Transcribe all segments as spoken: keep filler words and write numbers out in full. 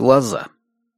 глаза.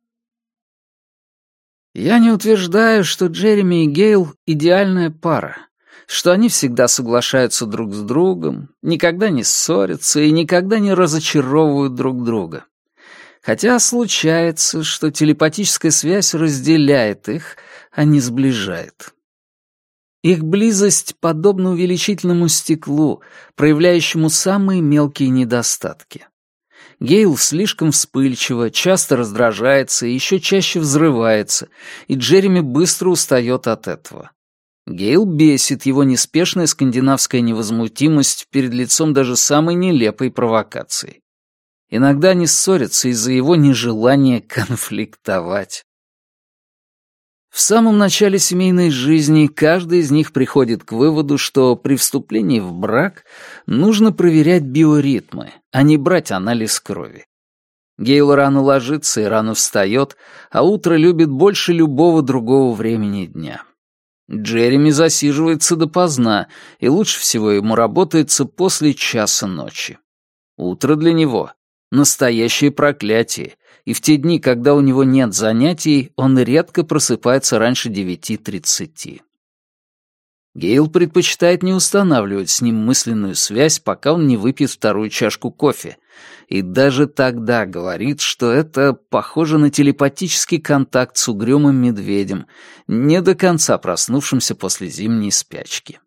Я не утверждаю, что Джереми и Гейл — идеальная пара, что они всегда соглашаются друг с другом, никогда не ссорятся и никогда не разочаровывают друг друга. Хотя случается, что телепатическая связь разделяет их, а не сближает. Их близость подобна увеличительному стеклу, проявляющему самые мелкие недостатки. Гейл слишком вспыльчива, часто раздражается и еще чаще взрывается, и Джереми быстро устает от этого. Гейл бесит его неспешная скандинавская невозмутимость перед лицом даже самой нелепой провокации. Иногда они ссорятся из-за его нежелания конфликтовать. В самом начале семейной жизни каждый из них приходит к выводу, что при вступлении в брак нужно проверять биоритмы, а не брать анализ крови. Гейл рано ложится и рано встает, а утро любит больше любого другого времени дня. Джереми засиживается допоздна, и лучше всего ему работается после часа ночи. Утро для него — настоящее проклятие, и в те дни, когда у него нет занятий, он редко просыпается раньше девяти тридцати. Гейл предпочитает не устанавливать с ним мысленную связь, пока он не выпьет вторую чашку кофе, и даже тогда говорит, что это похоже на телепатический контакт с угрюмым медведем, не до конца проснувшимся после зимней спячки.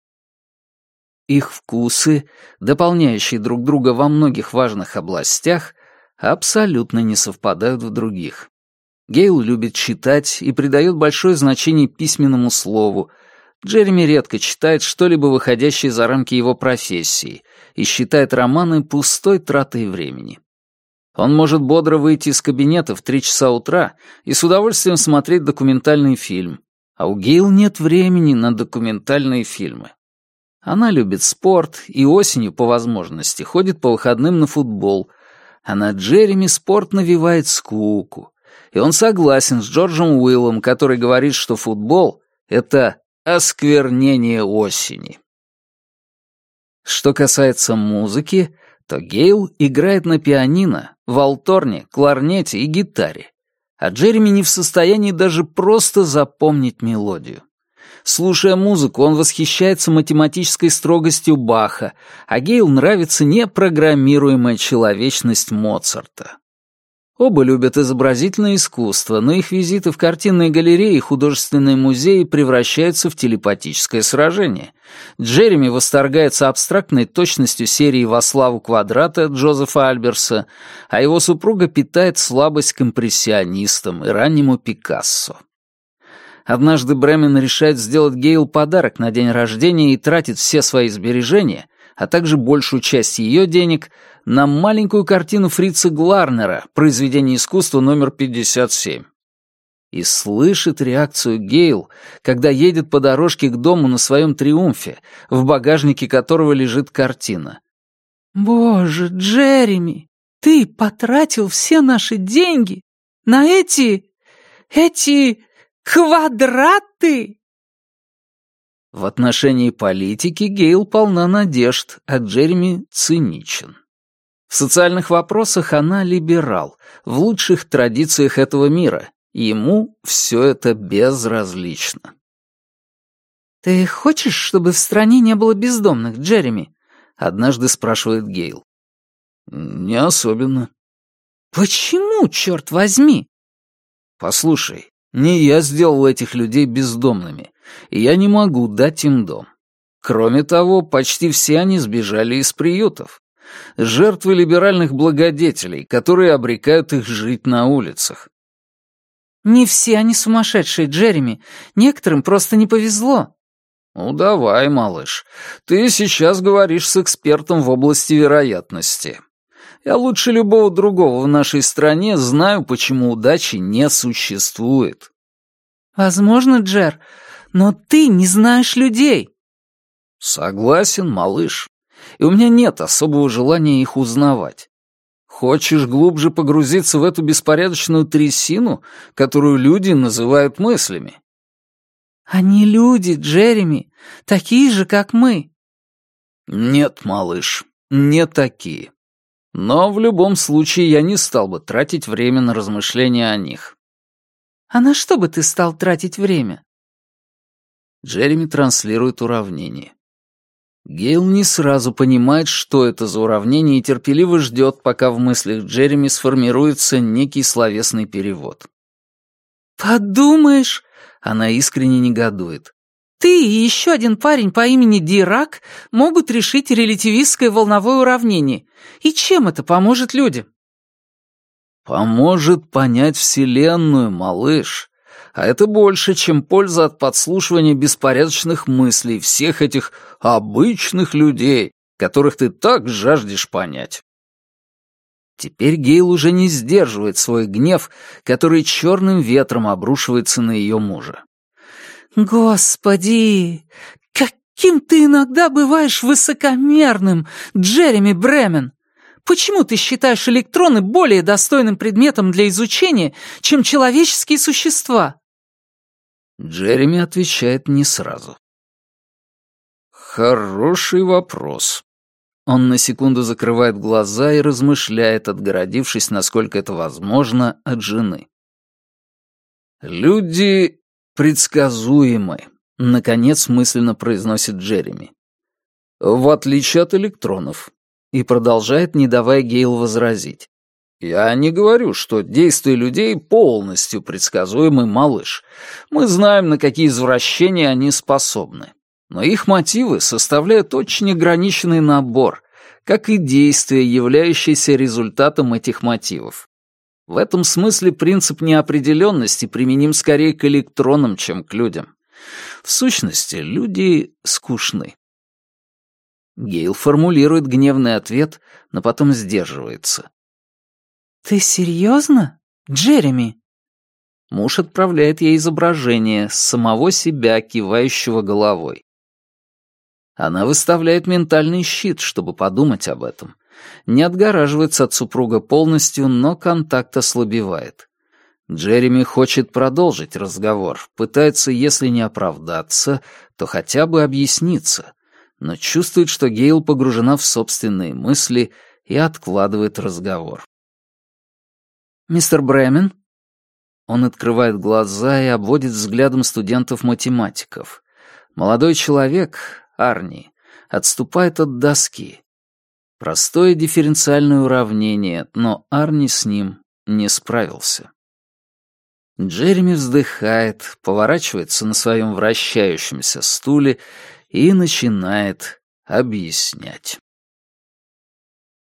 Их вкусы, дополняющие друг друга во многих важных областях, абсолютно не совпадают в других. Гейл любит читать и придает большое значение письменному слову. Джереми редко читает что-либо, выходящее за рамки его профессии, и считает романы пустой тратой времени. Он может бодро выйти из кабинета в три часа утра и с удовольствием смотреть документальный фильм, а у Гейл нет времени на документальные фильмы. Она любит спорт и осенью, по возможности, ходит по выходным на футбол, а на Джереми спорт навевает скуку. И он согласен с Джорджем Уиллом, который говорит, что футбол — это осквернение осени. Что касается музыки, то Гейл играет на пианино, валторне, кларнете и гитаре, а Джереми не в состоянии даже просто запомнить мелодию. Слушая музыку, он восхищается математической строгостью Баха, а Гейл нравится непрограммируемая человечность Моцарта. Оба любят изобразительное искусство, но их визиты в картинные галереи и художественные музеи превращаются в телепатическое сражение. Джереми восторгается абстрактной точностью серии «Во славу квадрата» Джозефа Альберса, а его супруга питает слабость к импрессионистам и раннему Пикассо. Однажды Бремен решает сделать Гейл подарок на день рождения и тратит все свои сбережения, а также большую часть ее денег, на маленькую картину Фрица Гларнера «Произведение искусства номер пятьдесят семь». И слышит реакцию Гейл, когда едет по дорожке к дому на своем триумфе, в багажнике которого лежит картина. «Боже, Джереми, ты потратил все наши деньги на эти... эти... квадраты!» В отношении политики Гейл полна надежд, а Джереми циничен. В социальных вопросах она либерал, в лучших традициях этого мира, и ему все это безразлично. «Ты хочешь, чтобы в стране не было бездомных, Джереми?» — однажды спрашивает Гейл. «Не особенно». «Почему, черт возьми?» «Послушай, не я сделал этих людей бездомными, и я не могу дать им дом. Кроме того, почти все они сбежали из приютов. Жертвы либеральных благодетелей, которые обрекают их жить на улицах». «Не все они сумасшедшие, Джереми. Некоторым просто не повезло». «Ну давай, малыш, ты сейчас говоришь с экспертом в области вероятности. Я лучше любого другого в нашей стране знаю, почему удачи не существует». «Возможно, Джер, но ты не знаешь людей». «Согласен, малыш, и у меня нет особого желания их узнавать. Хочешь глубже погрузиться в эту беспорядочную трясину, которую люди называют мыслями?» «Они люди, Джереми, такие же, как мы». «Нет, малыш, не такие. Но в любом случае я не стал бы тратить время на размышления о них. А на что бы ты стал тратить время? Джереми транслирует уравнение. Гейл не сразу понимает, что это за уравнение, и терпеливо ждет, пока в мыслях Джереми сформируется некий словесный перевод. «Подумаешь!» — Она искренне негодует. «Ты и еще один парень по имени Дирак могут решить релятивистское волновое уравнение. И чем это поможет людям?» «Поможет понять Вселенную, малыш. А это больше, чем польза от подслушивания беспорядочных мыслей всех этих обычных людей, которых ты так жаждешь понять». Теперь Гейл уже не сдерживает свой гнев, который черным ветром обрушивается на ее мужа. «Господи, каким ты иногда бываешь высокомерным, Джереми Бремен! Почему ты считаешь электроны более достойным предметом для изучения, чем человеческие существа?» Джереми отвечает не сразу. «Хороший вопрос». Он на секунду закрывает глаза и размышляет, отгородившись, насколько это возможно, от жены. «Люди предсказуемы», — наконец мысленно произносит Джереми. «В отличие от электронов». И продолжает, не давая Гейл возразить. «Я не говорю, что действия людей полностью предсказуемы, малыш. Мы знаем, на какие извращения они способны. Но их мотивы составляют очень ограниченный набор, как и действия, являющиеся результатом этих мотивов. В этом смысле принцип неопределенности применим скорее к электронам, чем к людям. В сущности, люди скучны». Гейл формулирует гневный ответ, но потом сдерживается. «Ты серьезно, Джереми?» Муж отправляет ей изображение самого себя, кивающего головой. Она выставляет ментальный щит, чтобы подумать об этом. Не отгораживается от супруга полностью, но контакт ослабевает. Джереми хочет продолжить разговор, пытается, если не оправдаться, то хотя бы объясниться, но чувствует, что Гейл погружена в собственные мысли и откладывает разговор. «Мистер Бремен?» Он открывает глаза и обводит взглядом студентов-математиков. Молодой человек, Арни, отступает от доски. Простое дифференциальное уравнение, но Арни с ним не справился. Джереми вздыхает, поворачивается на своем вращающемся стуле и начинает объяснять.